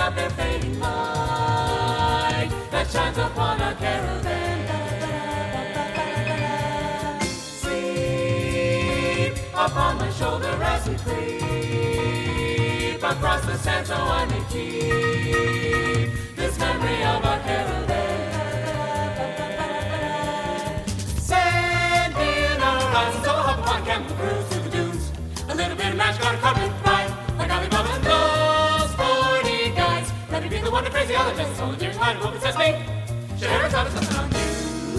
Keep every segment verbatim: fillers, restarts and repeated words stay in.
of their fading light that shines upon our caravan. Sleep upon my shoulder as we creep across the sand, so I may keep this memory of our caravan. Sand in our eyes, so hop upon camel cruise through the dunes. A little bit of mash got covered right, like Alibaba and those forty guys. Let me be the one to crazy ologist, soldiers hide open sesame. Share us out of something on you.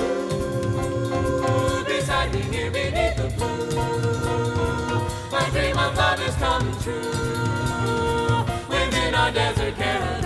Beside me, near beneath the blue, my dream of love is coming true. Within our desert caravan.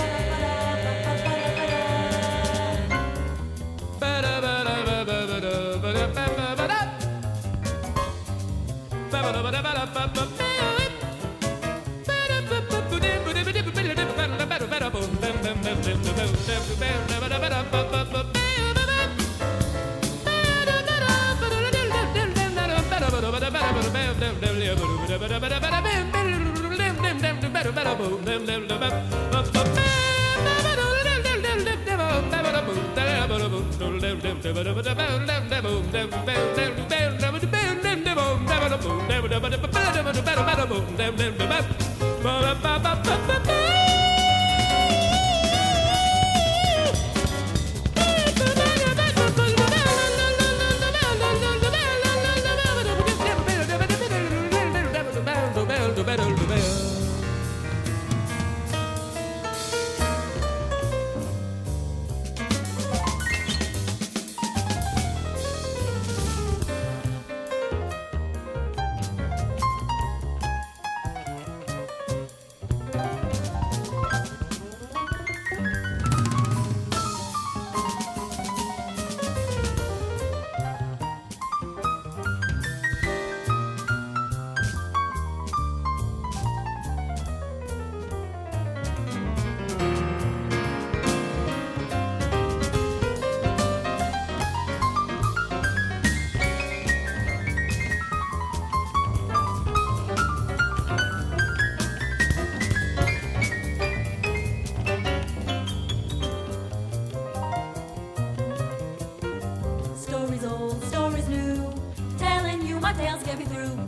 Stories old, stories new, telling you my tales get me through.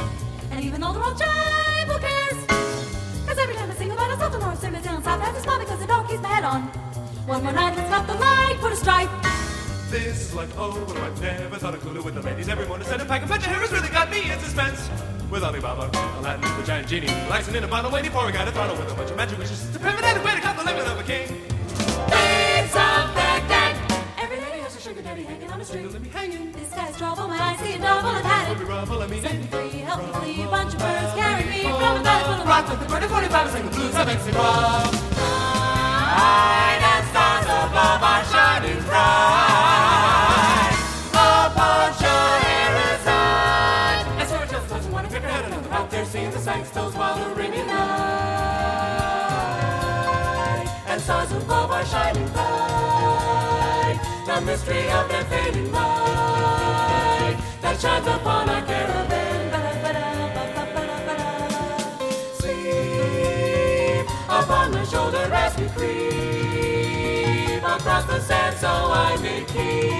And even though the world jive, who cares? Cause every time I sing about a south or north, Simmons down south, I have to smile because the dog keeps my head on. One more night, let's stop the light, put a stripe. This is like, oh, what I've never thought of Hulu with the ladies. Everyone to send a pack. A bunch of heroes really got me in suspense. With Alibaba, Aladdin, the giant genie, relaxing in a bottle, waiting for a guy to throttle with a bunch of magic wishes. It's a primitive way to cut the limit of a king. It's of Baghdad. Every lady has a sugar daddy hanging on a string. Let me hanging. This guy's trouble, my eyes see a double, I've had Let me it. ruffle, let me Set me free, help me flee, a bunch of birds carry me from a valley full of rock. Rock with the bird of forty-five, sing the blues of Mexico. Night and stars above are shining bright upon Scheherazade. And so it just doesn't want to pick her head another out there, seeing the sanctals while the ringing night. And stars above are shining bright, the mystery of their fading light that shines upon our caravan. Sleep upon my shoulder as we creep across the sand, so I may keep